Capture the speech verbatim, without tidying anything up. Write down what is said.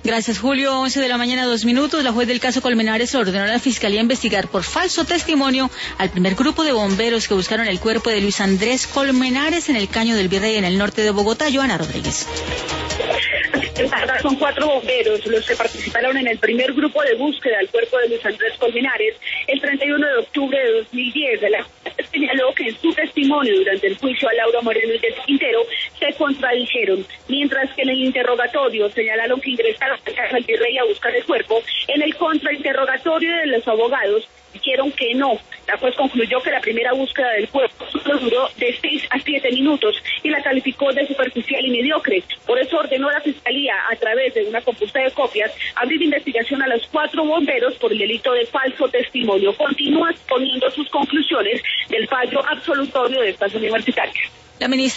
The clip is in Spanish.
Gracias, Julio. once de la mañana, dos minutos. La juez del caso Colmenares ordenó a la Fiscalía investigar por falso testimonio al primer grupo de bomberos que buscaron el cuerpo de Luis Andrés Colmenares en el Caño del Virrey, en el norte de Bogotá. Joana Rodríguez. Son cuatro bomberos los que participaron en el primer grupo de búsqueda del cuerpo de Luis Andrés Colmenares el treinta y uno de octubre de dos mil diez. La juez señaló que en su testimonio durante el juicio a Laura Moreno y de Quintero se contradijeron, mientras que en el interrogatorio señalaron que ingresaron al Caño del Virrey a buscar el cuerpo. En el contrainterrogatorio de los abogados dijeron que no. La juez concluyó que la primera búsqueda del cuerpo solo duró de seis a siete minutos y la calificó de superficial y mediocre. Por eso ordenó a la Fiscalía, a través de una compuesta de copias, abrir investigación a los cuatro bomberos por el delito de falso testimonio. Continúa exponiendo sus conclusiones del fallo absolutorio de estas universitarias. La ministra